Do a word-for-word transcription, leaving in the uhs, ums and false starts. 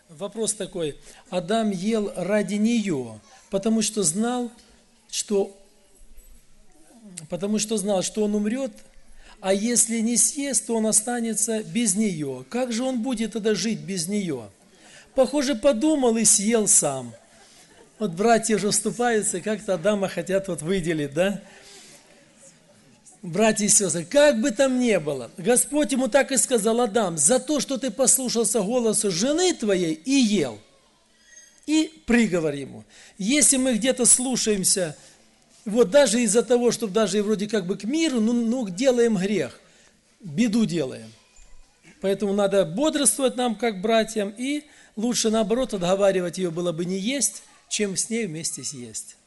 Вопрос такой. Адам ел ради нее, потому что знал, что, потому что знал, что он умрет, а если не съест, то он останется без нее. Как же он будет тогда жить без нее? Похоже, подумал и съел сам. Вот братья же вступаются, как-то Адама хотят вот выделить, да? Братья и сестры, как бы там ни было, Господь ему так и сказал: Адам, за то, что ты послушался голосу жены твоей и ел. И приговор ему. Если мы где-то слушаемся, вот даже из-за того, что даже вроде как бы к миру, ну, ну делаем грех, беду делаем. Поэтому надо бодрствовать нам, как братьям, и лучше наоборот отговаривать ее было бы не есть, чем с ней вместе съесть.